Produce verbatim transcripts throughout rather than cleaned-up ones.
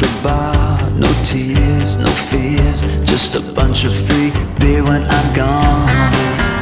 the bar, no tears, no fears, just a bunch of free beer when I'm gone.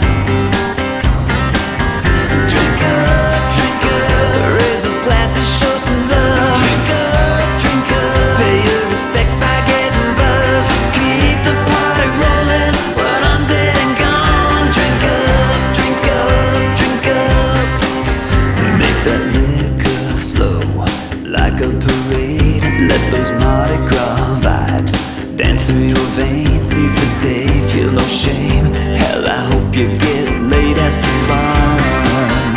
Drink up, drink up, raise those glasses, show some love. Drink up, drink up, pay your respects by getting buzzed. Keep the party rolling when I'm dead and gone. Drink up, drink up, drink up, make that liquor flow like a parade. Let those Mardi Gras vibes dance through your veins. Seize the day, feel no shame. Hell, I hope you get laid, have some fun.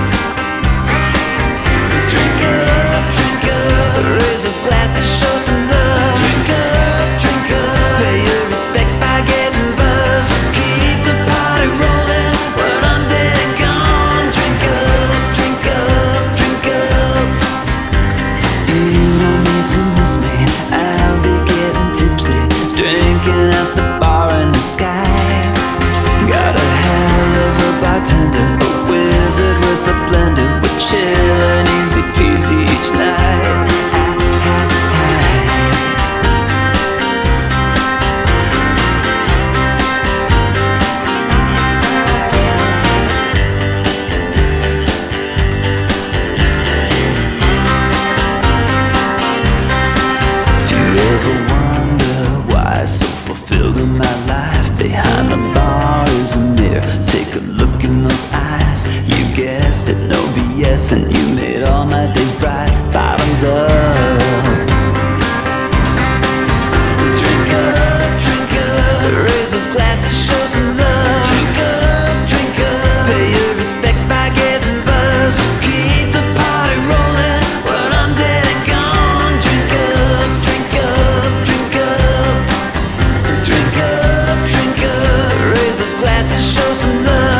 Drink up, drink up, raise those glasses, show some love. Drink up, drink up, pay your respects by getting buzzed. Keep the party rolling when I'm dead and gone. Drink up, drink up, drink up. You don't need to miss me, I'll be getting tipsy, drinking at the bar in the sky. Got a hell of a bartender, a wizard with a blender. We're chillin' easy peasy each night. If you ever wonder why I'm so fulfilled in my life, behind the bar is a mirror. Take a look in those eyes. You guessed it, no B S, and you made all my days bright. Bottoms up. Drink up, drink up, raise those glasses, show some love. Drink up, drink up, pay your respects by getting buzzed. Keep the party rolling when I'm dead and gone. Drink up, drink up, drink up, drink up, drink up, raise those glasses, show some love.